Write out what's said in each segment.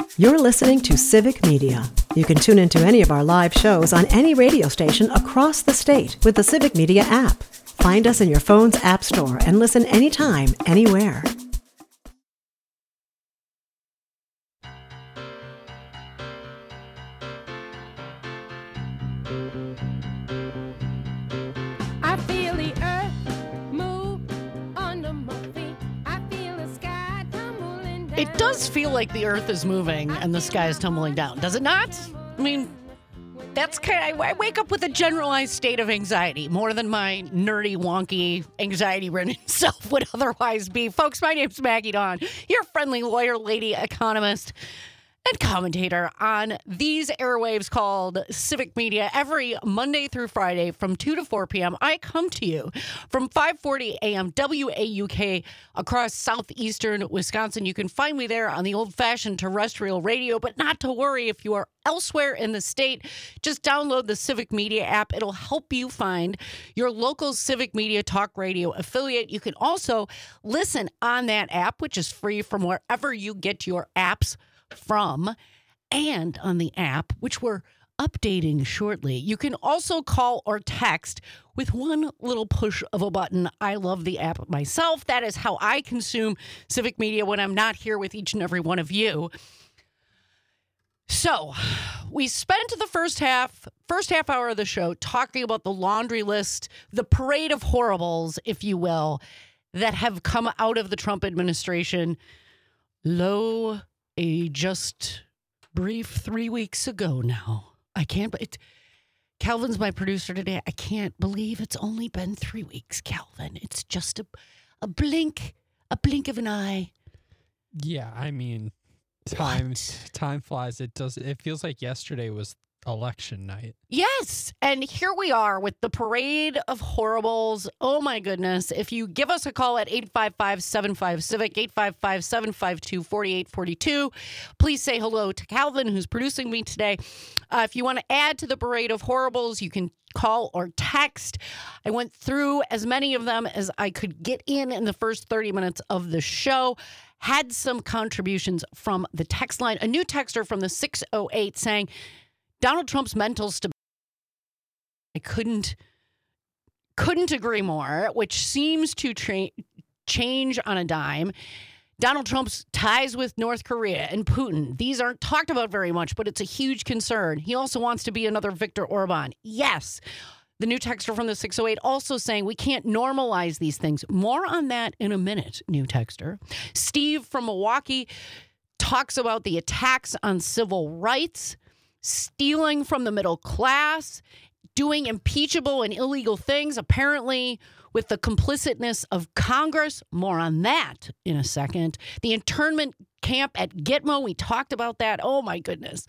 You're listening to Civic Media. You can tune into any of our live shows on any radio station across the state with the Civic Media app. Find us in your phone's app store and listen anytime, anywhere. I feel the earth move under my feet. I feel the sky tumbling down. It does feel like the earth is moving and the sky is tumbling down, does it not? I mean, that's kind of, I wake up with a generalized state of anxiety, more than my nerdy, wonky, anxiety-ridden self would otherwise be. Folks, my name's Maggie Dawn, your friendly lawyer, lady, economist, and commentator on these airwaves called Civic Media. Every Monday through Friday from 2 to 4 p.m., I come to you from 5:40 a.m. WAUK across southeastern Wisconsin. You can find me there on the old-fashioned terrestrial radio, but not to worry if you are elsewhere in the state. Just download the Civic Media app. It'll help you find your local Civic Media talk radio affiliate. You can also listen on that app, which is free from wherever you get your apps from, and on the app, which we're updating shortly. You can also call or text with one little push of a button. I love the app myself. That is how I consume Civic Media when I'm not here with each and every one of you. So we spent the first half hour of the show talking about the laundry list, the parade of horribles, if you will, that have come out of the Trump administration. A just brief 3 weeks ago now. Calvin's my producer today. I can't believe it's only been 3 weeks, Calvin. It's just a blink of an eye. Yeah, I mean, time flies. It feels like yesterday was election night. Yes, and here we are with the parade of horribles. Oh my goodness. If you give us a call at 855-75-CIVIC, 855-752-4842, please say hello to Calvin, who's producing me today. If you want to add to the parade of horribles, you can call or text. I went through as many of them as I could get in the first 30 minutes of the show. Had some contributions from the text line. A new texter from the 608 saying, Donald Trump's mental stability. I couldn't agree more, which seems to change on a dime. Donald Trump's ties with North Korea and Putin. These aren't talked about very much, but it's a huge concern. He also wants to be another Viktor Orban. Yes. The new texter from the 608 also saying we can't normalize these things. More on that in a minute, new texter. Steve from Milwaukee talks about the attacks on civil rights, stealing from the middle class, doing impeachable and illegal things, apparently with the complicitness of Congress. More on that in a second. The internment camp at Gitmo, we talked about that. Oh, my goodness.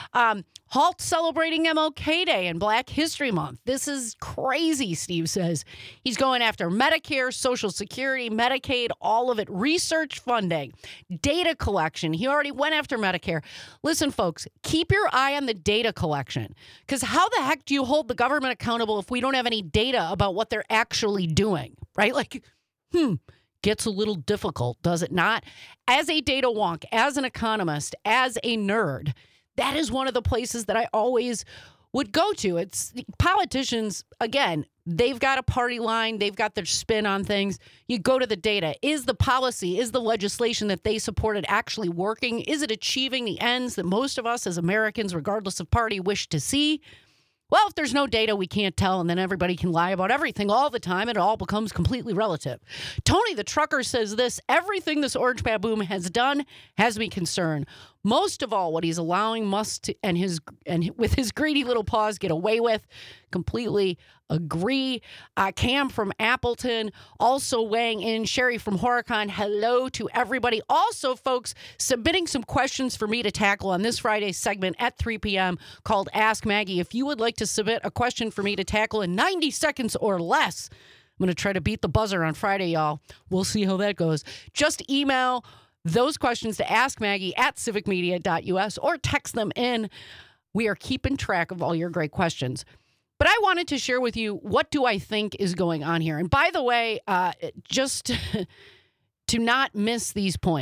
Halt celebrating MLK Day and Black History Month. This is crazy, Steve says. He's going after Medicare, Social Security, Medicaid, all of it. Research funding, data collection. He already went after Medicare. Listen, folks, keep your eye on the data collection, because how the heck do you hold the government accountable if we don't have any data about what they're actually doing, right? Gets a little difficult, does it not? As a data wonk, as an economist, as a nerd, that is one of the places that I always would go to. It's politicians, again, they've got a party line. They've got their spin on things. You go to the data. Is the policy, is the legislation that they supported actually working? Is it achieving the ends that most of us as Americans, regardless of party, wish to see? Well, if there's no data, we can't tell, and then everybody can lie about everything all the time, and it all becomes completely relative. Tony the trucker says this: everything this orange baboon has done has me concerned. Most of all, what he's allowing Musk and with his greedy little paws get away with. Completely agree. Cam from Appleton also weighing in. Sherry from Horicon. Hello to everybody. Also, folks, submitting some questions for me to tackle on this Friday segment at 3 p.m. called Ask Maggie. If you would like to submit a question for me to tackle in 90 seconds or less, I'm going to try to beat the buzzer on Friday, y'all. We'll see how that goes. Just email those questions to askmaggie@civicmedia.us or text them in. We are keeping track of all your great questions. But I wanted to share with you, what do I think is going on here? And by the way, just to not miss these points,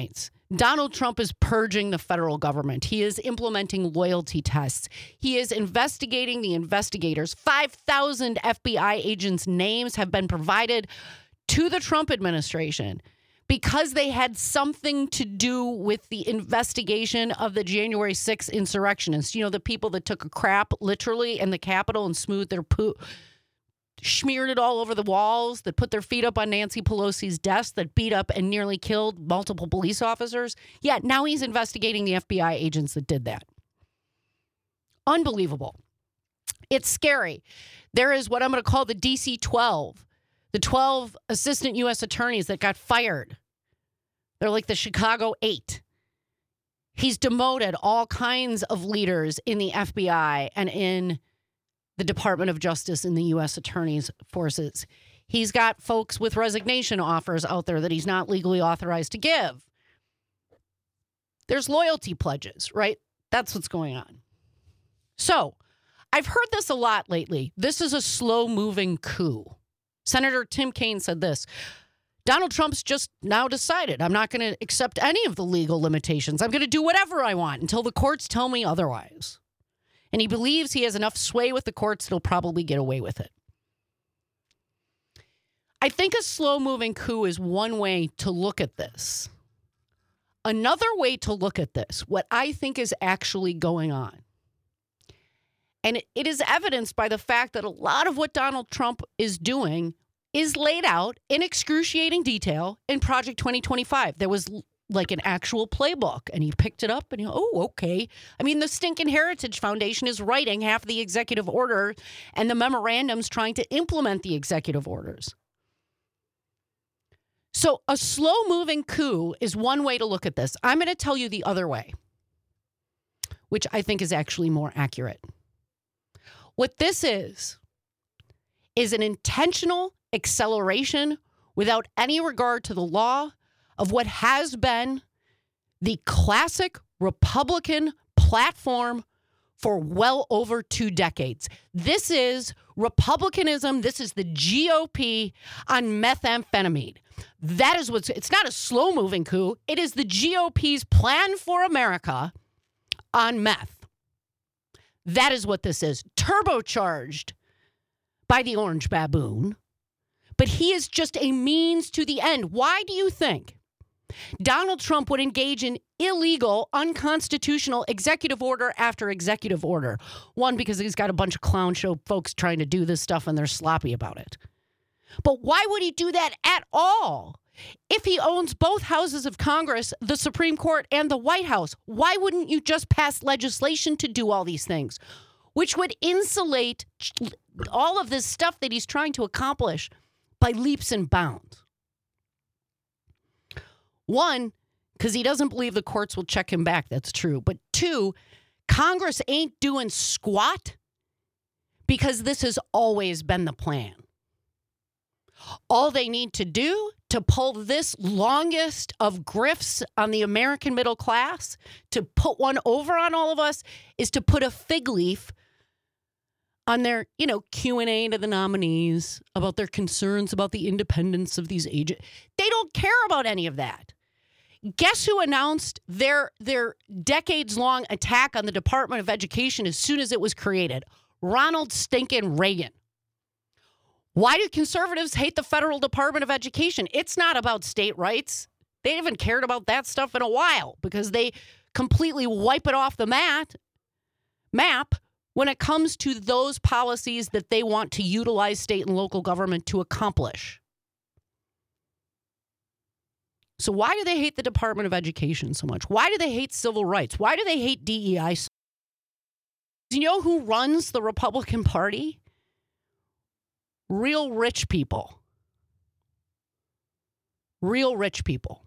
Donald Trump is purging the federal government. He is implementing loyalty tests. He is investigating the investigators. 5,000 FBI agents' names have been provided to the Trump administration because they had something to do with the investigation of the January 6th insurrectionists. You know, the people that took a crap literally in the Capitol and smoothed their poo, smeared it all over the walls, that put their feet up on Nancy Pelosi's desk, that beat up and nearly killed multiple police officers. Yeah, now he's investigating the FBI agents that did that. Unbelievable. It's scary. There is what I'm going to call the DC 12, the 12 assistant U.S. attorneys that got fired. They're like the Chicago 8. He's demoted all kinds of leaders in the FBI and in the Department of Justice and the U.S. Attorney's forces. He's got folks with resignation offers out there that he's not legally authorized to give. There's loyalty pledges, right? That's what's going on. So I've heard this a lot lately. This is a slow-moving coup. Senator Tim Kaine said this: Donald Trump's just now decided I'm not going to accept any of the legal limitations. I'm going to do whatever I want until the courts tell me otherwise. And he believes he has enough sway with the courts that he'll probably get away with it. I think a slow-moving coup is one way to look at this. Another way to look at this, what I think is actually going on, and it is evidenced by the fact that a lot of what Donald Trump is doing is laid out in excruciating detail in Project 2025. There was like an actual playbook, and he picked it up and okay. I mean, the Stinkin' Heritage Foundation is writing half the executive order and the memorandums trying to implement the executive orders. So a slow-moving coup is one way to look at this. I'm going to tell you the other way, which I think is actually more accurate. What this is an intentional acceleration without any regard to the law of what has been the classic Republican platform for well over 2 decades. This is Republicanism. This is the GOP on methamphetamine. That is it's not a slow-moving coup. It is the GOP's plan for America on meth. That is what this is. Turbocharged by the Orange Baboon. But he is just a means to the end. Why do you think Donald Trump would engage in illegal, unconstitutional executive order after executive order? One, because he's got a bunch of clown show folks trying to do this stuff and they're sloppy about it. But why would he do that at all? If he owns both houses of Congress, the Supreme Court, and the White House, why wouldn't you just pass legislation to do all these things, which would insulate all of this stuff that he's trying to accomplish by leaps and bounds? One, because he doesn't believe the courts will check him back. That's true. But two, Congress ain't doing squat because this has always been the plan. All they need to do to pull this longest of grifts on the American middle class, to put one over on all of us, is to put a fig leaf on their, Q&A to the nominees about their concerns about the independence of these agents. They don't care about any of that. Guess who announced their decades-long attack on the Department of Education as soon as it was created? Ronald stinkin' Reagan. Why do conservatives hate the federal Department of Education? It's not about state rights. They haven't cared about that stuff in a while because they completely wipe it off the map when it comes to those policies that they want to utilize state and local government to accomplish. So why do they hate the Department of Education so much? Why do they hate civil rights? Why do they hate DEI so much? Do you know who runs the Republican Party? Real rich people. Real rich people.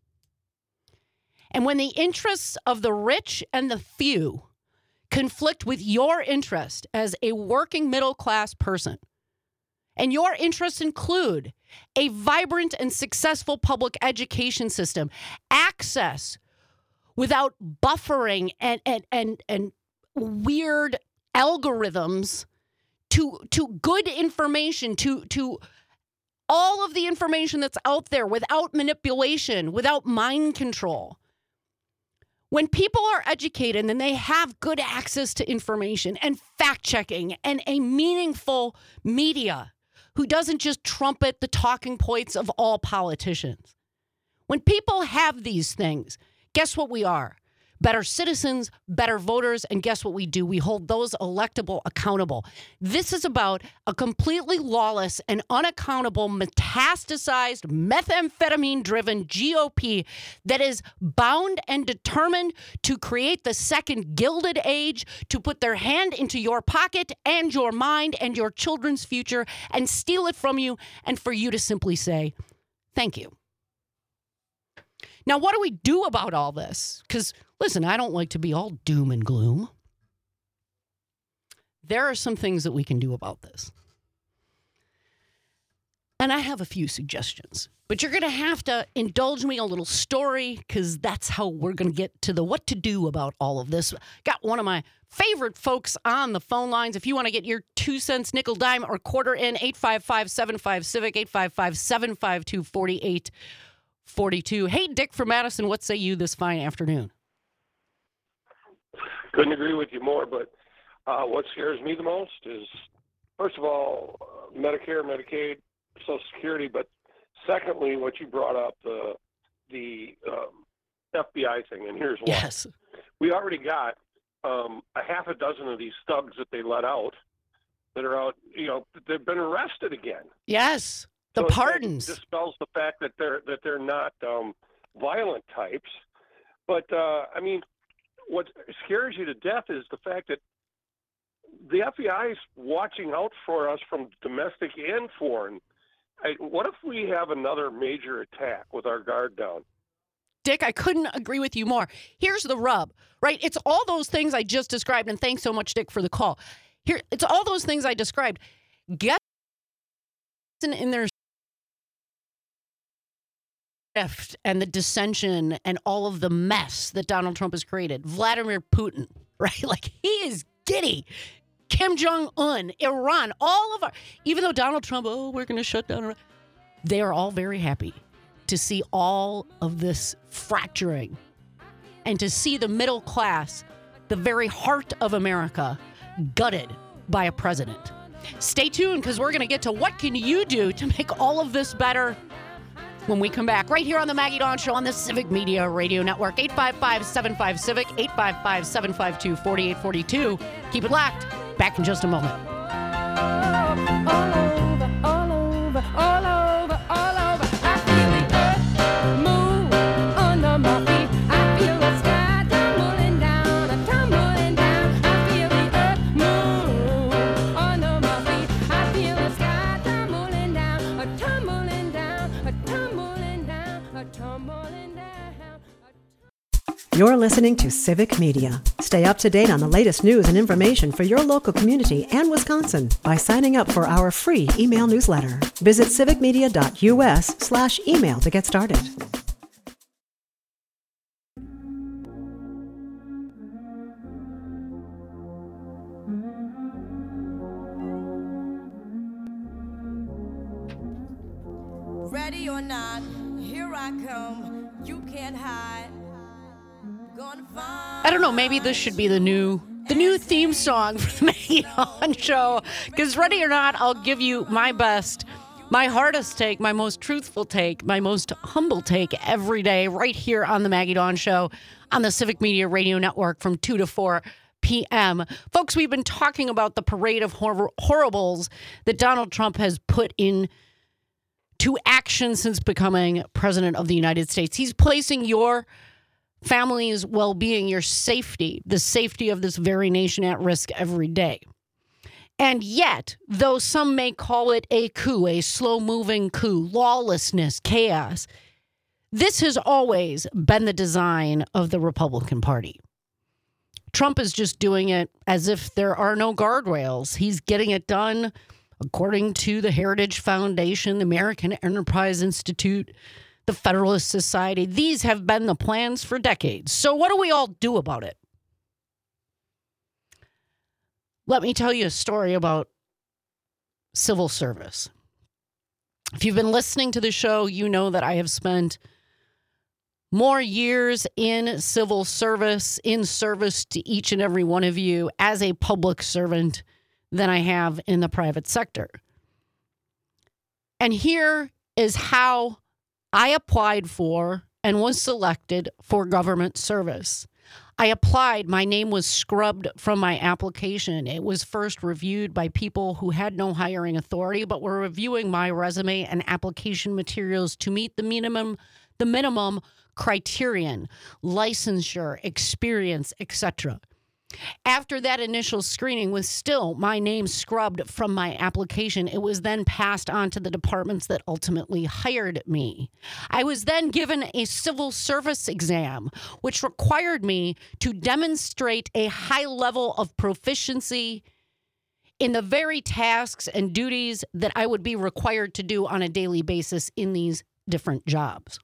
And when the interests of the rich and the few conflict with your interest as a working middle class person, and your interests include a vibrant and successful public education system, access without buffering and weird algorithms to good information, to all of the information that's out there without manipulation, without mind control. When people are educated and they have good access to information and fact checking and a meaningful media who doesn't just trumpet the talking points of all politicians. When people have these things, guess what we are? Better citizens, better voters, and guess what we do? We hold those electable accountable. This is about a completely lawless and unaccountable, metastasized, methamphetamine-driven GOP that is bound and determined to create the second Gilded Age, to put their hand into your pocket and your mind and your children's future and steal it from you, and for you to simply say, thank you. Now, what do we do about all this? Because, listen, I don't like to be all doom and gloom. There are some things that we can do about this. And I have a few suggestions. But you're going to have to indulge me a little story, because that's how we're going to get to the what to do about all of this. Got one of my favorite folks on the phone lines. If you want to get your 2 cents, nickel, dime, or quarter in, 855-75-CIVIC, 855-752-4842. Hey, Dick from Madison, what say you this fine afternoon? Couldn't agree with you more, but what scares me the most is, first of all, Medicare, Medicaid, Social Security, but secondly, what you brought up, the FBI thing, and here's why. Yes. We already got a half a dozen of these thugs that they let out that are out, they've been arrested again. Yes. The So pardons. That dispels the fact that they're not violent types. But I mean, what scares you to death is the fact that the FBI is watching out for us from domestic and foreign. What if we have another major attack with our guard down? Dick, I couldn't agree with you more. Here's the rub, right? It's all those things I just described, and thanks so much, Dick, for the call. It's all those things I described. Get in their and the dissension and all of the mess that Donald Trump has created. Vladimir Putin, right? Like, he is giddy. Kim Jong-un, Iran, all of our, even though Donald Trump, we're going to shut down. They are all very happy to see all of this fracturing and to see the middle class, the very heart of America, gutted by a president. Stay tuned, because we're going to get to what can you do to make all of this better when we come back, right here on the Maggie Dawn Show on the Civic Media Radio Network. 855-75-CIVIC, 855-752-4842. Keep it locked. Back in just a moment. All over, all over, all over, all over. I feel the earth move under my feet. I feel the sky tumbling down, tumbling down. I feel the earth move under my feet. I feel the sky tumbling down, tumbling down, tumbling down, tumbling down. You're listening to Civic Media. Stay up to date on the latest news and information for your local community and Wisconsin by signing up for our free email newsletter. Visit civicmedia.us/email to get started. Ready or not, here I come. You can't hide. I don't know, maybe this should be the new theme song for the Maggie Dawn Show. Because ready or not, I'll give you my best, my hardest take, my most truthful take, my most humble take every day right here on the Maggie Dawn Show on the Civic Media Radio Network from 2 to 4 p.m. Folks, we've been talking about the parade of horribles that Donald Trump has put in to action since becoming president of the United States. He's placing your family's well-being, your safety, the safety of this very nation at risk every day. And yet, though some may call it a coup, a slow-moving coup, lawlessness, chaos, this has always been the design of the Republican Party. Trump is just doing it as if there are no guardrails. He's getting it done according to the Heritage Foundation, the American Enterprise Institute, the Federalist Society. These have been the plans for decades. So what do we all do about it? Let me tell you a story about civil service. If you've been listening to the show, you know that I have spent more years in civil service, in service to each and every one of you as a public servant than I have in the private sector. And here is how I applied for and was selected for government service. I applied. My name was scrubbed from my application. It was first reviewed by people who had no hiring authority, but were reviewing my resume and application materials to meet the minimum criterion, licensure, experience, etc. After that initial screening, with still my name scrubbed from my application, it was then passed on to the departments that ultimately hired me. I was then given a civil service exam, which required me to demonstrate a high level of proficiency in the very tasks and duties that I would be required to do on a daily basis in these different jobs.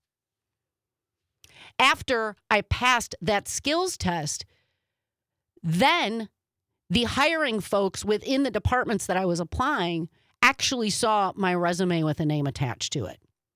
After I passed that skills test, then the hiring folks within the departments that I was applying actually saw my resume with a name attached to it.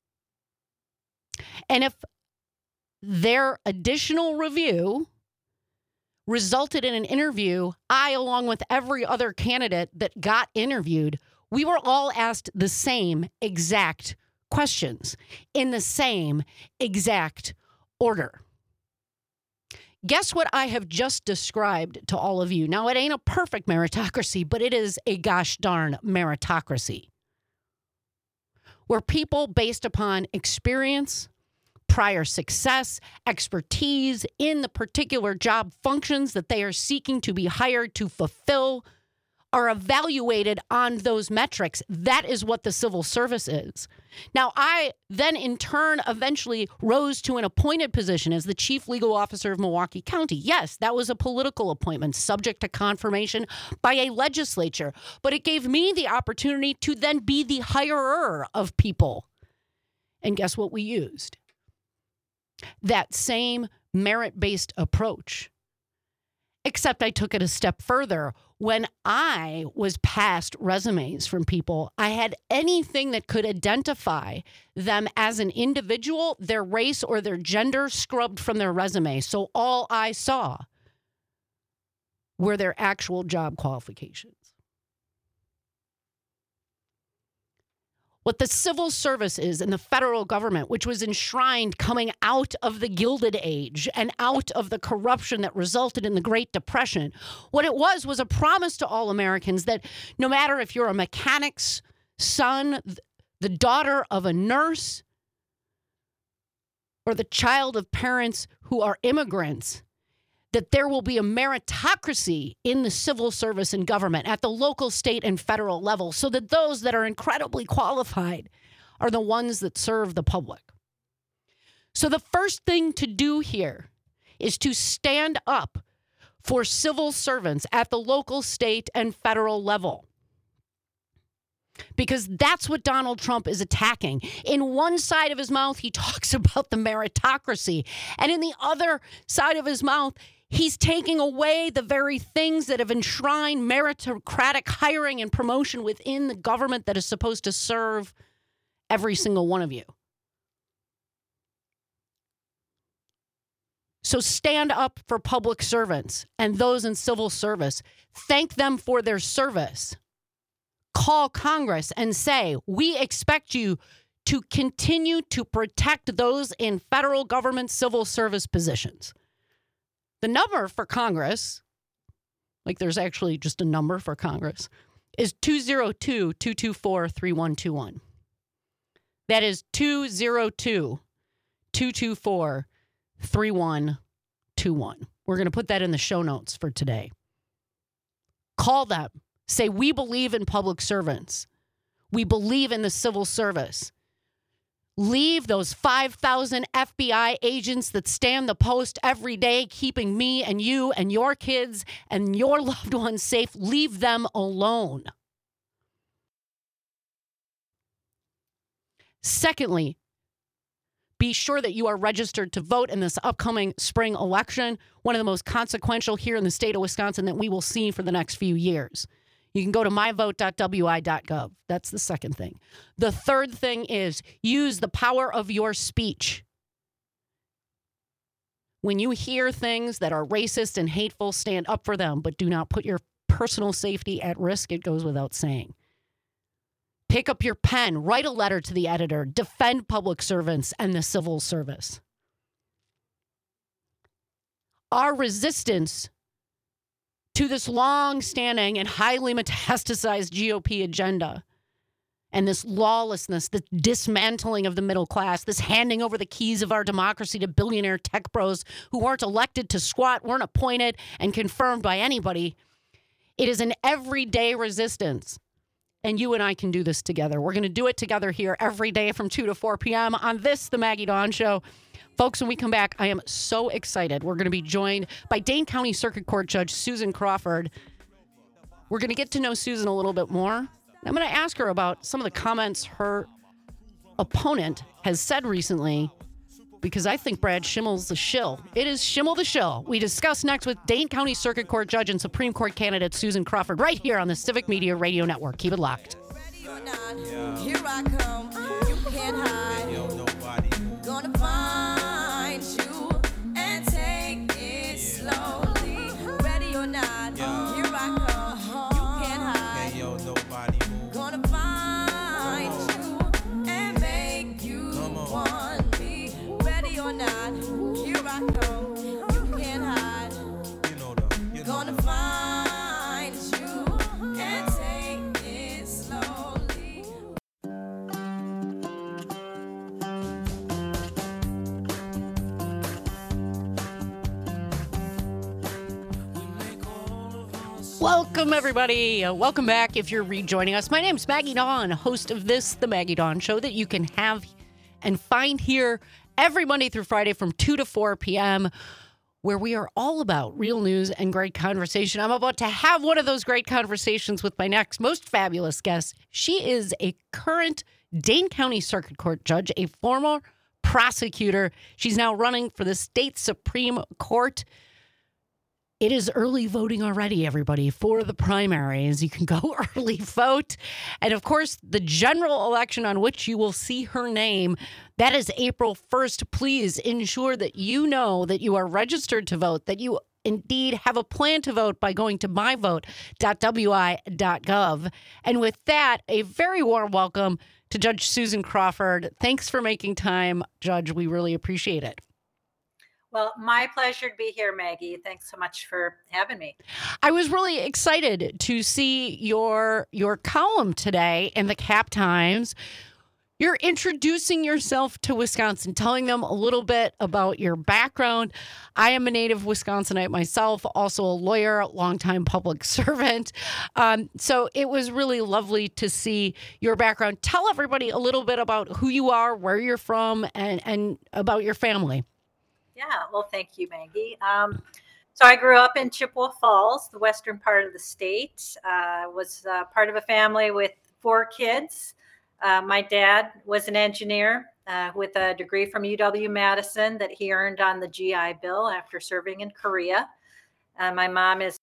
And if their additional review resulted in an interview, I, along with every other candidate that got interviewed, we were all asked the same exact questions in the same exact order. Guess what I have just described to all of you. Now, it ain't a perfect meritocracy, but it is a gosh darn meritocracy, where people, based upon experience, prior success, expertise in the particular job functions that they are seeking to be hired to fulfill, are evaluated on those metrics. That is what the civil service is. Now, I then in turn eventually rose to an appointed position as the chief legal officer of Milwaukee County. Yes, that was a political appointment subject to confirmation by a legislature, but it gave me the opportunity to then be the hirer of people. And guess what we used? That same merit-based approach. Except I took it a step further. When I was passed resumes from people, I had anything that could identify them as an individual, their race or their gender scrubbed from their resume. So all I saw were their actual job qualifications. What the civil service is in the federal government, which was enshrined coming out of the Gilded Age and out of the corruption that resulted in the Great Depression, what it was a promise to all Americans that no matter if you're a mechanic's son, the daughter of a nurse, or the child of parents who are immigrants, that there will be a meritocracy in the civil service and government at the local, state, and federal level, so that those that are incredibly qualified are the ones that serve the public. So the first thing to do here is to stand up for civil servants at the local, state, and federal level. Because that's what Donald Trump is attacking. In one side of his mouth, he talks about the meritocracy. And in the other side of his mouth, he's taking away the very things that have enshrined meritocratic hiring and promotion within the government that is supposed to serve every single one of you. So stand up for public servants and those in civil service. Thank them for their service. Call Congress and say, we expect you to continue to protect those in federal government civil service positions. The number for Congress, like there's actually just a number for Congress, is 202-224-3121. That is 202-224-3121. We're going to put that in the show notes for today. Call them. Say, we believe in public servants. We believe in the civil service. Leave those 5,000 FBI agents that stand the post every day, keeping me and you and your kids and your loved ones safe. Leave them alone. Secondly, be sure that you are registered to vote in this upcoming spring election, one of the most consequential here in the state of Wisconsin that we will see for the next few years. You can go to myvote.wi.gov. That's the second thing. The third thing is use the power of your speech. When you hear things that are racist and hateful, stand up for them, but do not put your personal safety at risk. It goes without saying. Pick up your pen, write a letter to the editor, defend public servants and the civil service. Our resistance to this long-standing and highly metastasized GOP agenda and this lawlessness, this dismantling of the middle class, this handing over the keys of our democracy to billionaire tech bros who weren't elected to squat, weren't appointed and confirmed by anybody. It is an everyday resistance. And you and I can do this together. We're going to do it together here every day from 2 to 4 p.m. on this, The Maggie Dawn Show. Folks, when we come back, I am so excited. We're going to be joined by Dane County Circuit Court Judge Susan Crawford. We're going to get to know Susan a little bit more. I'm going to ask her about some of the comments her opponent has said recently, because I think Brad Schimmel's the shill. It is Schimmel the shill. We discuss next with Dane County Circuit Court Judge and Supreme Court candidate Susan Crawford right here on the Civic Media Radio Network. Keep it locked. Ready or not, here I come. You can't hide. Gonna find you and take it slowly. Ready or not, here I come. You can't hide. Gonna find you and make you want me. Ready or not, here I come. You can't hide. Gonna find you and take it slowly. Welcome, everybody. Welcome back if you're rejoining us. My name's Maggie Dawn, host of this, The Maggie Dawn Show, that you can have and find here every Monday through Friday from 2 to 4 p.m., where we are all about real news and great conversation. I'm about to have one of those great conversations with my next most fabulous guest. She is a current Dane County Circuit Court judge, a former prosecutor. She's now running for the state Supreme Court. It is early voting already, everybody, for the primaries. You can go early vote. And of course, the general election on which you will see her name, that is April 1st. Please ensure that you know that you are registered to vote, that you indeed have a plan to vote by going to myvote.wi.gov. And with that, a very warm welcome to Judge Susan Crawford. Thanks for making time, Judge. We really appreciate it. Well, my pleasure to be here, Maggie. Thanks so much for having me. I was really excited to see your column today in the Cap Times. You're introducing yourself to Wisconsin, telling them a little bit about your background. I am a native Wisconsinite myself, also a lawyer, longtime public servant. So it was really lovely to see your background. Tell everybody a little bit about who you are, where you're from, and about your family. Yeah, well, thank you, Maggie. So I grew up in Chippewa Falls, the western part of the state. Was part of a family with 4 kids. My dad was an engineer with a degree from UW-Madison that he earned on the GI Bill after serving in Korea. My mom is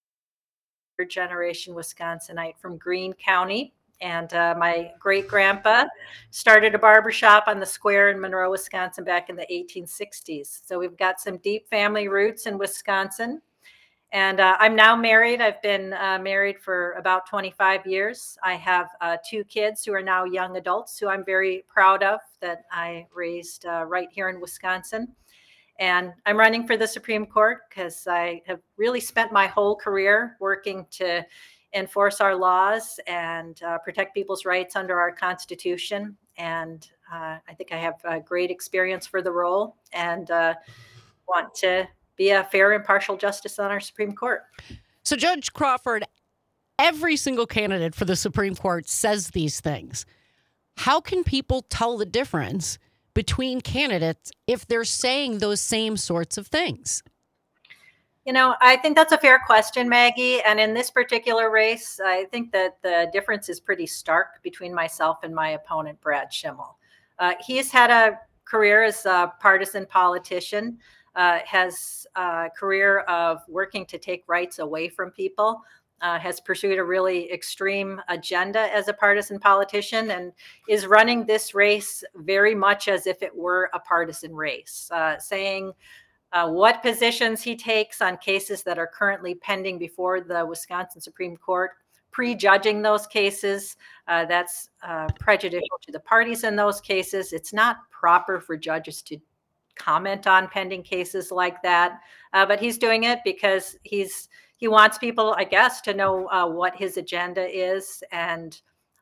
a third-generation Wisconsinite from Greene County. And my great-grandpa started a barbershop on the square in Monroe, Wisconsin back in the 1860s. So we've got some deep family roots in Wisconsin. And I'm now married. I've been married for about 25 years. I have 2 kids who are now young adults who I'm very proud of that I raised right here in Wisconsin. And I'm running for the Supreme Court because I have really spent my whole career working to enforce our laws and protect people's rights under our Constitution. And I think I have a great experience for the role and want to be a fair, impartial justice on our Supreme Court. So, Judge Crawford, every single candidate for the Supreme Court says these things. How can people tell the difference between candidates if they're saying those same sorts of things? You know, I think that's a fair question, Maggie. And in this particular race, I think that the difference is pretty stark between myself and my opponent, Brad Schimmel. He's had a career as a partisan politician, has a career of working to take rights away from people, has pursued a really extreme agenda as a partisan politician, and is running this race very much as if it were a partisan race, saying What positions he takes on cases that are currently pending before the Wisconsin Supreme Court, prejudging those cases, that's prejudicial to the parties in those cases. It's not proper for judges to comment on pending cases like that, but he's doing it because he wants people, I guess, to know what his agenda is, and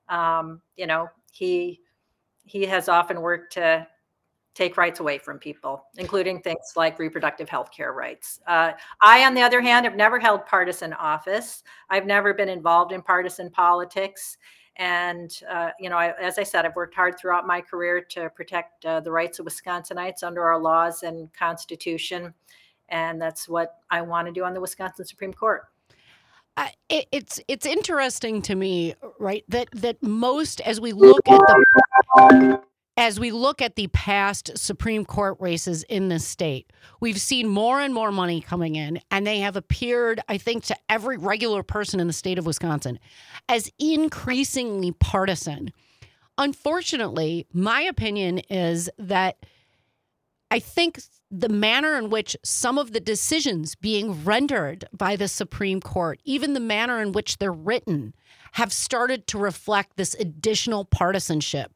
he has often worked to take rights away from people, including things like reproductive health care rights. I, on the other hand, have never held partisan office. I've never been involved in partisan politics. And, as I said, I've worked hard throughout my career to protect the rights of Wisconsinites under our laws and Constitution. And that's what I want to do on the Wisconsin Supreme Court. It's interesting to me, right, that most, as we look at the past Supreme Court races in this state, we've seen more and more money coming in, and they have appeared, I think, to every regular person in the state of Wisconsin as increasingly partisan. Unfortunately, my opinion is that I think the manner in which some of the decisions being rendered by the Supreme Court, even the manner in which they're written, have started to reflect this additional partisanship.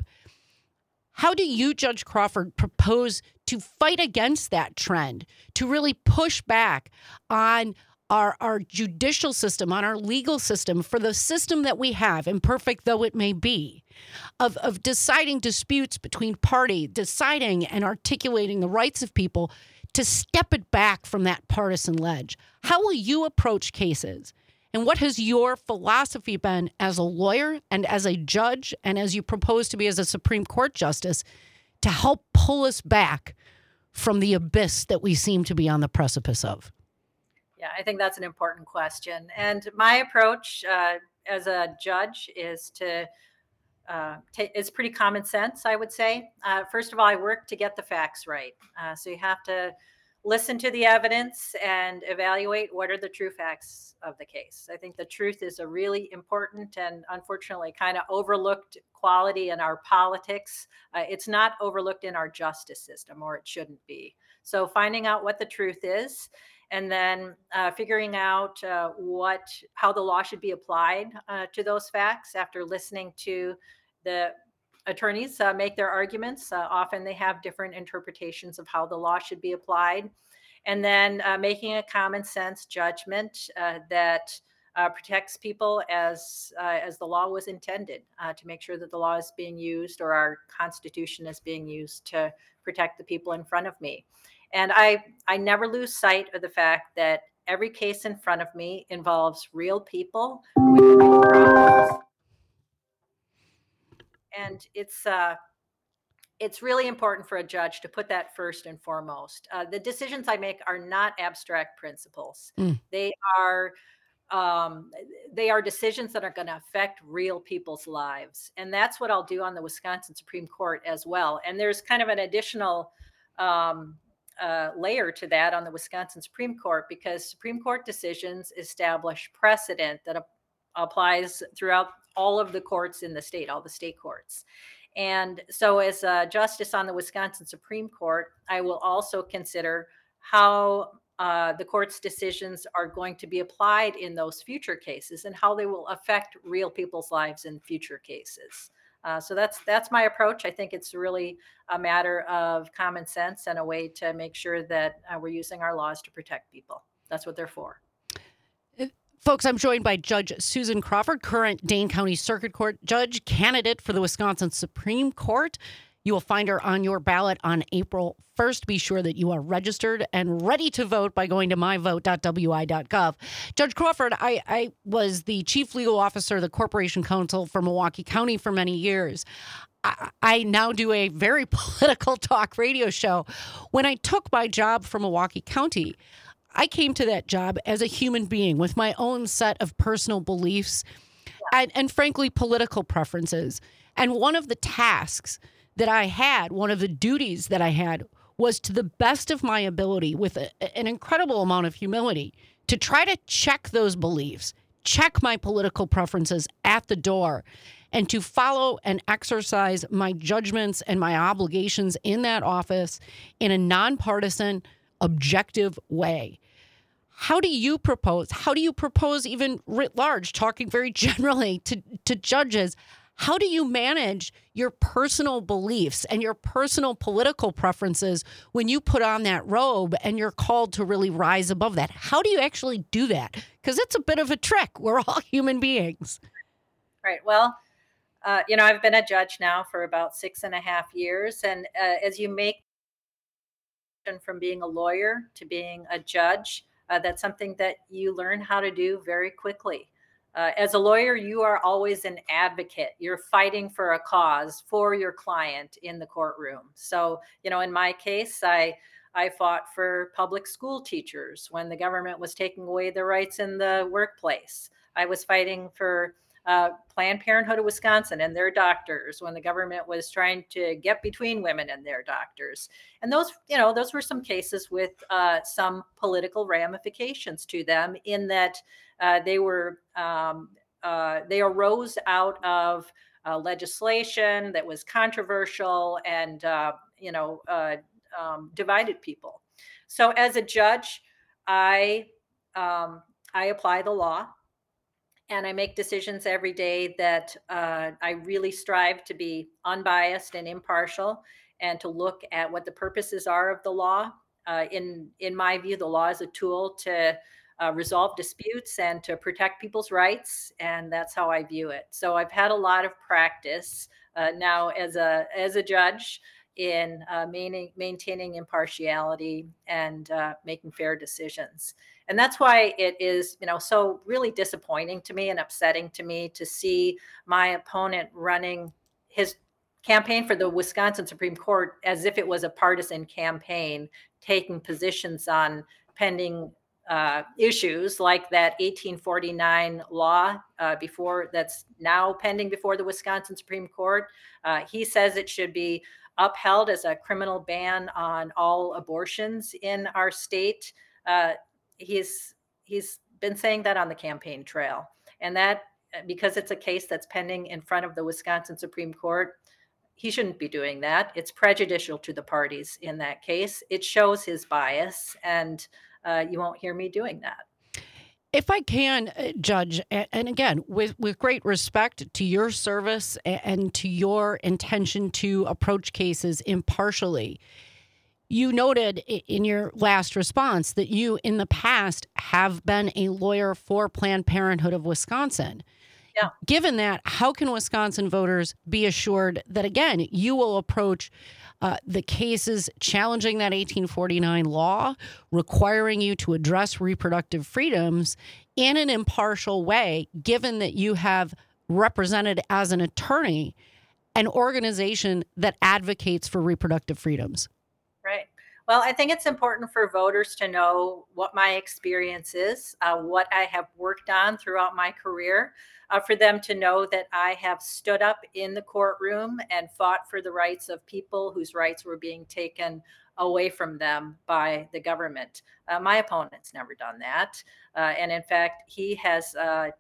How do you, Judge Crawford, propose to fight against that trend, to really push back on our judicial system, on our legal system, for the system that we have, imperfect though it may be, of deciding disputes between parties, deciding and articulating the rights of people, to step it back from that partisan ledge? How will you approach cases? And what has your philosophy been as a lawyer and as a judge and as you propose to be as a Supreme Court justice to help pull us back from the abyss that we seem to be on the precipice of? Yeah, I think that's an important question. And my approach as a judge is to it's pretty common sense, I would say. First of all, I work to get the facts right. So you have to listen to the evidence and evaluate what are the true facts of the case. I think the truth is a really important and unfortunately kind of overlooked quality in our politics. It's not overlooked in our justice system, or it shouldn't be. So finding out what the truth is, and then figuring out how the law should be applied to those facts after listening to the attorneys make their arguments. Often they have different interpretations of how the law should be applied. And then making a common sense judgment that protects people as the law was intended, to make sure that the law is being used, or our Constitution is being used, to protect the people in front of me. And I never lose sight of the fact that every case in front of me involves real people with real problems. And it's really important for a judge to put that first and foremost. The decisions I make are not abstract principles. They are decisions that are going to affect real people's lives. And that's what I'll do on the Wisconsin Supreme Court as well. And there's kind of an additional layer to that on the Wisconsin Supreme Court, because Supreme Court decisions establish precedent that applies throughout all of the courts in the state, all the state courts. And so as a justice on the Wisconsin Supreme Court, I will also consider how the court's decisions are going to be applied in those future cases, and how they will affect real people's lives in future cases. So that's my approach. I think it's really a matter of common sense and a way to make sure that we're using our laws to protect people. That's what they're for. Folks, I'm joined by Judge Susan Crawford, current Dane County Circuit Court judge, candidate for the Wisconsin Supreme Court. You will find her on your ballot on April 1st. Be sure that you are registered and ready to vote by going to myvote.wi.gov. Judge Crawford, I was the chief legal officer of the Corporation Counsel for Milwaukee County for many years. I now do a very political talk radio show. When I took my job from Milwaukee County, I came to that job as a human being with my own set of personal beliefs and frankly, political preferences. And one of the tasks that I had, one of the duties that I had, was to the best of my ability, with an incredible amount of humility, to try to check those beliefs, check my political preferences at the door, and to follow and exercise my judgments and my obligations in that office in a nonpartisan, objective way. How do you propose even writ large, talking very generally to judges, how do you manage your personal beliefs and your personal political preferences when you put on that robe and you're called to really rise above that? How do you actually do that? Because it's a bit of a trick. We're all human beings. Right. Well, I've been a judge now for about 6.5 years. And as you make from being a lawyer to being a judge, that's something that you learn how to do very quickly. As a lawyer, you are always an advocate. You're fighting for a cause for your client in the courtroom. So, in my case, I fought for public school teachers when the government was taking away their rights in the workplace. I was fighting for Planned Parenthood of Wisconsin and their doctors when the government was trying to get between women and their doctors. And those were some cases with some political ramifications to them in that they arose out of legislation that was controversial and divided people. So as a judge, I apply the law. And I make decisions every day that I really strive to be unbiased and impartial and to look at what the purposes are of the law. In my view, the law is a tool to resolve disputes and to protect people's rights. And that's how I view it. So I've had a lot of practice now as a judge in maintaining impartiality and making fair decisions. And that's why it is, so really disappointing to me and upsetting to me to see my opponent running his campaign for the Wisconsin Supreme Court as if it was a partisan campaign, taking positions on pending issues like that 1849 law that's now pending before the Wisconsin Supreme Court. He says it should be upheld as a criminal ban on all abortions in our state. He's been saying that on the campaign trail, and that because it's a case that's pending in front of the Wisconsin Supreme Court, he shouldn't be doing that. It's prejudicial to the parties in that case. It shows his bias, and you won't hear me doing that. If I can, Judge, and again, with great respect to your service and to your intention to approach cases impartially, you noted in your last response that you, in the past, have been a lawyer for Planned Parenthood of Wisconsin. Yeah. Given that, how can Wisconsin voters be assured that, again, you will approach the cases challenging that 1849 law, requiring you to address reproductive freedoms in an impartial way, given that you have represented as an attorney an organization that advocates for reproductive freedoms? Right. Well, I think it's important for voters to know what my experience is, what I have worked on throughout my career, for them to know that I have stood up in the courtroom and fought for the rights of people whose rights were being taken away from them by the government. My opponent's never done that. And in fact, he has,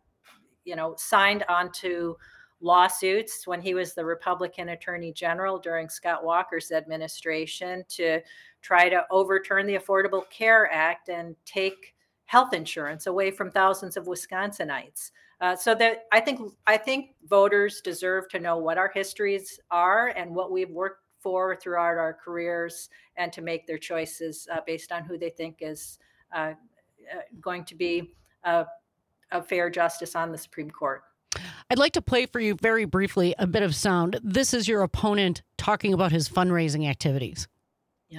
signed onto lawsuits when he was the Republican Attorney General during Scott Walker's administration to try to overturn the Affordable Care Act and take health insurance away from thousands of Wisconsinites. So that I think voters deserve to know what our histories are and what we've worked for throughout our careers, and to make their choices based on who they think is going to be a fair justice on the Supreme Court. I'd like to play for you very briefly a bit of sound. This is your opponent talking about his fundraising activities. Yeah.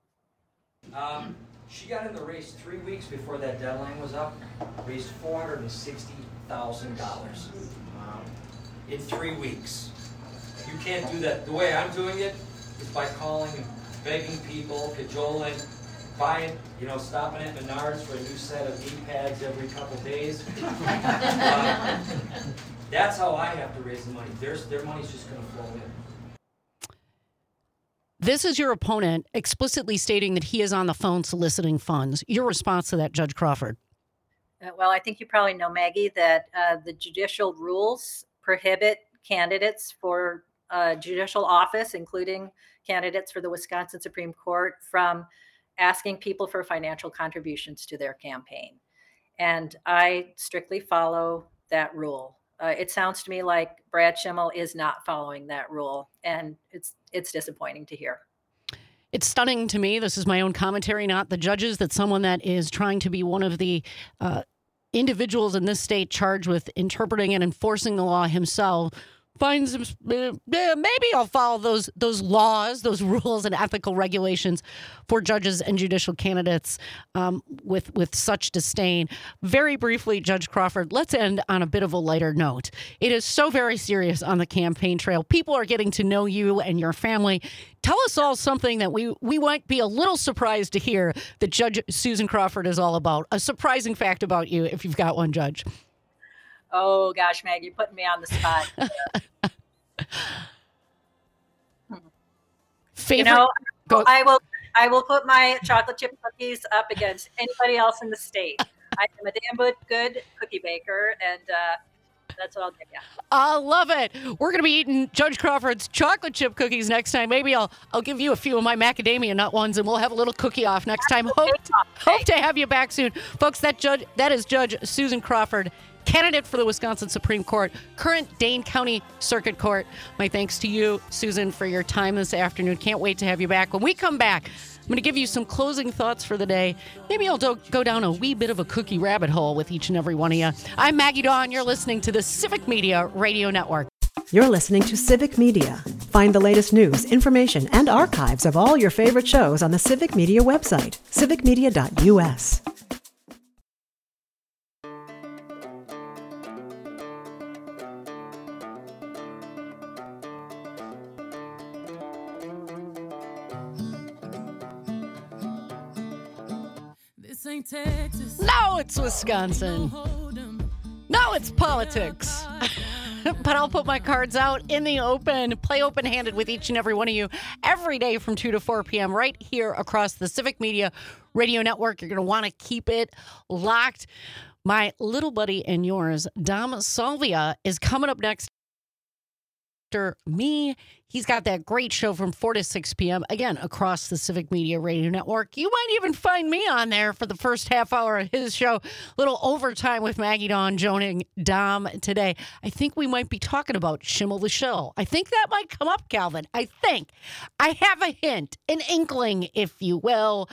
She got in the race 3 weeks before that deadline was up, raised $460,000 in 3 weeks. You can't do that. The way I'm doing it is by calling and begging people, cajoling, buying, stopping at Menards for a new set of knee pads every couple days. That's how I have to raise the money. Their money's just going to flow in. This is your opponent explicitly stating that he is on the phone soliciting funds. Your response to that, Judge Crawford? Well, I think you probably know, Maggie, that the judicial rules prohibit candidates for judicial office, including candidates for the Wisconsin Supreme Court, from asking people for financial contributions to their campaign. And I strictly follow that rule. It sounds to me like Brad Schimmel is not following that rule, and it's disappointing to hear. It's stunning to me. This is my own commentary, not the judges, that someone that is trying to be one of the individuals in this state charged with interpreting and enforcing the law himself finds maybe I'll follow those laws, those rules and ethical regulations for judges and judicial candidates with such disdain. Very briefly, Judge Crawford, let's end on a bit of a lighter note. It is so very serious on the campaign trail. People are getting to know you and your family. Tell us all something that we might be a little surprised to hear that Judge Susan Crawford is all about. A surprising fact about you, if you've got one, Judge. Oh gosh, Meg, you're putting me on the spot. Favorite? I will put my chocolate chip cookies up against anybody else in the state. I am a damn good cookie baker, and that's what I'll give you. I love it. We're going to be eating Judge Crawford's chocolate chip cookies next time. Maybe I'll give you a few of my macadamia nut ones, and we'll have a little cookie off next time. Hope to have you back soon. Folks, that is Judge Susan Crawford, candidate for the Wisconsin Supreme Court, current Dane County Circuit Court. My thanks to you, Susan, for your time this afternoon. Can't wait to have you back. When we come back, I'm going to give you some closing thoughts for the day. Maybe I'll go down a wee bit of a cookie rabbit hole with each and every one of you. I'm Maggie Dawn. You're listening to the Civic Media Radio Network. You're listening to Civic Media. Find the latest news, information, and archives of all your favorite shows on the Civic Media website, civicmedia.us. Texas. No, it's Wisconsin. No, it's politics. But I'll put my cards out in the open, play open-handed with each and every one of you every day from 2 to 4 p.m. right here across the Civic Media Radio Network. You're going to want to keep it locked. My little buddy and yours, Dom Salvia, is coming up next after me. He's got that great show from 4 to 6 p.m. again across the Civic Media Radio Network. You might even find me on there for the first half hour of his show. Little overtime with Maggie Dawn joining Dom today. I think we might be talking about Schimmel the Shill. I think that might come up, Calvin. I think. I have a hint, an inkling, if you will.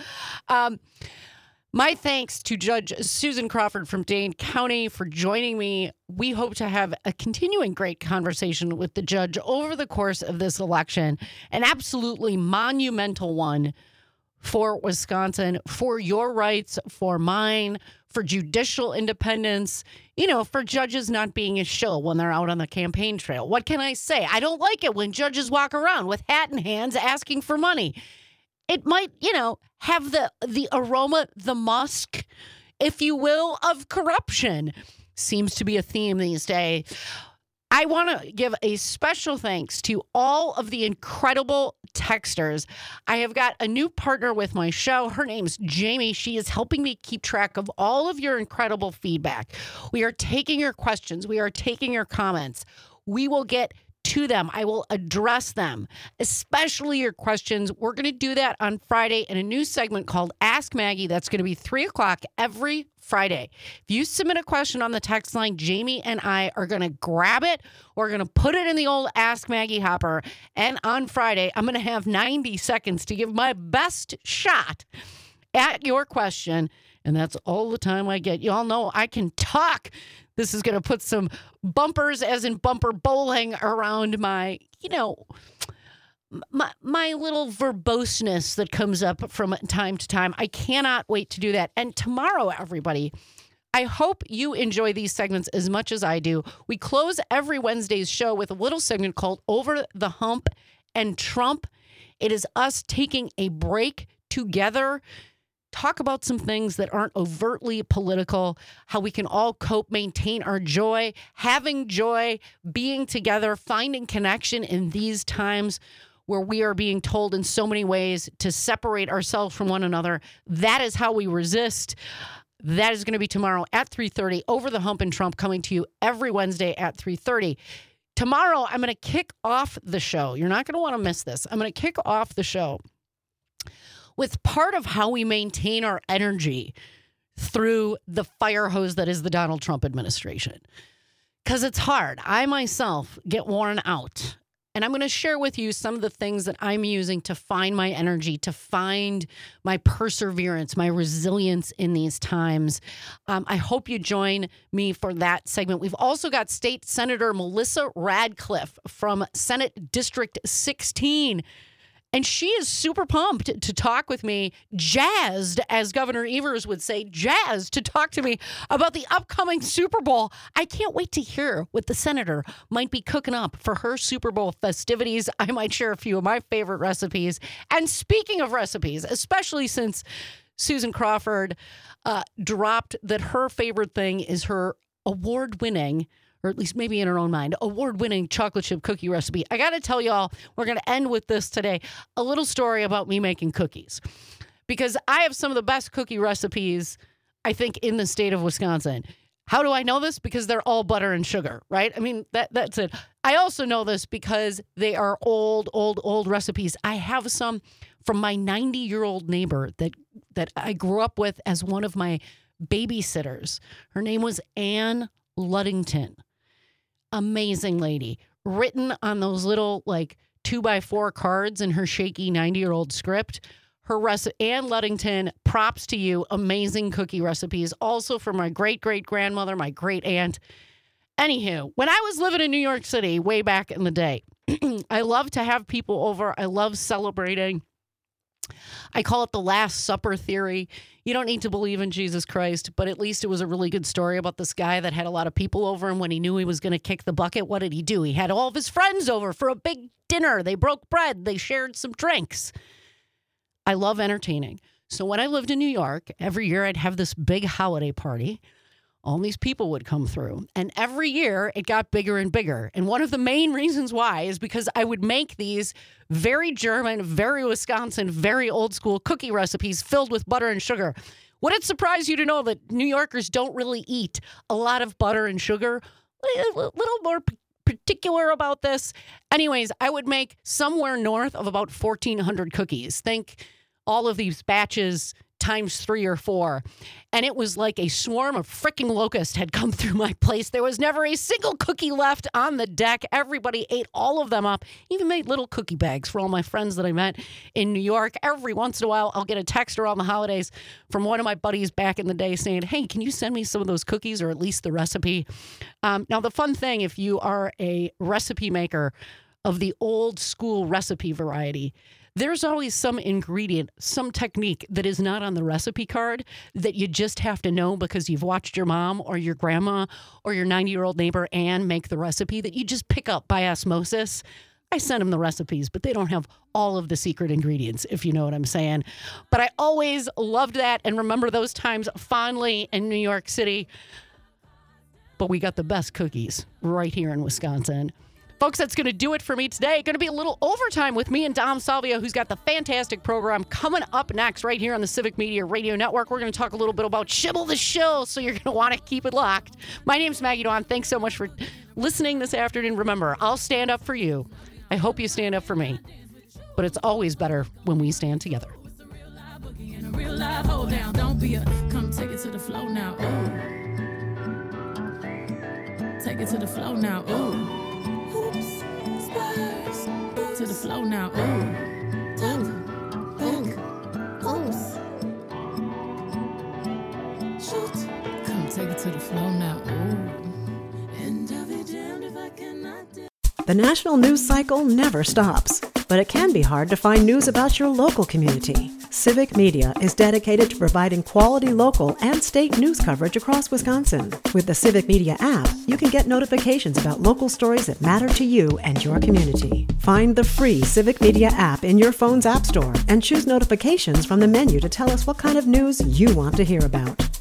My thanks to Judge Susan Crawford from Dane County for joining me. We hope to have a continuing great conversation with the judge over the course of this election, an absolutely monumental one for Wisconsin, for your rights, for mine, for judicial independence, for judges not being a shill when they're out on the campaign trail. What can I say? I don't like it when judges walk around with hat in hands asking for money. It might, have the aroma, the musk, if you will, of corruption. Seems to be a theme these days. I want to give a special thanks to all of the incredible texters. I have got a new partner with my show. Her name's Jamie. She is helping me keep track of all of your incredible feedback. We are taking your questions. We are taking your comments. We will get to them. I will address them, especially your questions. We're going to do that on Friday in a new segment called Ask Maggie. That's going to be 3 o'clock every Friday. If you submit a question on the text line, Jamie and I are going to grab it. We're going to put it in the old Ask Maggie hopper. And on Friday, I'm going to have 90 seconds to give my best shot at your question. And that's all the time I get. You all know I can talk. This is going to put some bumpers, as in bumper bowling, around my, my little verboseness that comes up from time to time. I cannot wait to do that. And tomorrow, everybody, I hope you enjoy these segments as much as I do. We close every Wednesday's show with a little segment called Over the Hump and Trump. It is us taking a break together, talk about some things that aren't overtly political, how we can all cope, maintain our joy, having joy, being together, finding connection in these times where we are being told in so many ways to separate ourselves from one another. That is how we resist. That is going to be tomorrow at 3:30. Over the Hump and Trump, coming to you every Wednesday at 3:30. Tomorrow, I'm going to kick off the show. You're not going to want to miss this. I'm going to kick off the show with part of how we maintain our energy through the fire hose that is the Donald Trump administration. Because it's hard. I myself get worn out. And I'm going to share with you some of the things that I'm using to find my energy, to find my perseverance, my resilience in these times. I hope you join me for that segment. We've also got State Senator Melissa Radcliffe from Senate District 16. And she is super pumped to talk with me, jazzed, as Governor Evers would say, jazzed to talk to me about the upcoming Super Bowl. I can't wait to hear what the senator might be cooking up for her Super Bowl festivities. I might share a few of my favorite recipes. And speaking of recipes, especially since Susan Crawford dropped that her favorite thing is her award-winning, or at least maybe in her own mind, award-winning chocolate chip cookie recipe. I got to tell y'all, we're going to end with this today, a little story about me making cookies. Because I have some of the best cookie recipes, I think, in the state of Wisconsin. How do I know this? Because they're all butter and sugar, right? I mean, that's it. I also know this because they are old recipes. I have some from my 90-year-old neighbor that I grew up with as one of my babysitters. Her name was Ann Luddington. Amazing lady, written on those little 2x4 cards in her shaky 90-year-old script. Her Ann Luddington, props to you. Amazing cookie recipes. Also from my great-great-grandmother, my great aunt. Anywho, when I was living in New York City way back in the day, I love to have people over. I love celebrating. I call it the Last Supper theory. You don't need to believe in Jesus Christ, but at least it was a really good story about this guy that had a lot of people over, and when he knew he was going to kick the bucket, what did he do? He had all of his friends over for a big dinner. They broke bread. They shared some drinks. I love entertaining. So when I lived in New York, every year I'd have this big holiday party. All these people would come through. And every year it got bigger and bigger. And one of the main reasons why is because I would make these very German, very Wisconsin, very old school cookie recipes filled with butter and sugar. Would it surprise you to know that New Yorkers don't really eat a lot of butter and sugar? A little more particular about this. Anyways, I would make somewhere north of about 1,400 cookies. Think all of these batches times 3 or 4. And it was like a swarm of freaking locusts had come through my place. There was never a single cookie left on the deck. Everybody ate all of them up. Even made little cookie bags for all my friends that I met in New York. Every once in a while, I'll get a text around the holidays from one of my buddies back in the day saying, hey, can you send me some of those cookies or at least the recipe? Now, the fun thing, if you are a recipe maker of the old school recipe variety, there's always some ingredient, some technique that is not on the recipe card that you just have to know because you've watched your mom or your grandma or your 90-year-old neighbor Ann make the recipe that you just pick up by osmosis. I send them the recipes, but they don't have all of the secret ingredients, if you know what I'm saying. But I always loved that and remember those times fondly in New York City. But we got the best cookies right here in Wisconsin. Folks, that's going to do it for me today. Going to be a little overtime with me and Dom Salvio, who's got the fantastic program coming up next right here on the Civic Media Radio Network. We're going to talk a little bit about Shibble the Show, so you're going to want to keep it locked. My name's Maggie Dawn. Thanks so much for listening this afternoon. Remember, I'll stand up for you. I hope you stand up for me. But it's always better when we stand together. Real life, hold down, don't be a come take it to the flow now. Ooh. Take it to the flow now. Ooh. To the flow now. Ooh. Ooh. Shoot. Come take it to the flow now. Ooh. And I'll be damned if I cannot do. The national news cycle never stops, but it can be hard to find news about your local community. Civic Media is dedicated to providing quality local and state news coverage across Wisconsin. With the Civic Media app, you can get notifications about local stories that matter to you and your community. Find the free Civic Media app in your phone's app store and choose notifications from the menu to tell us what kind of news you want to hear about.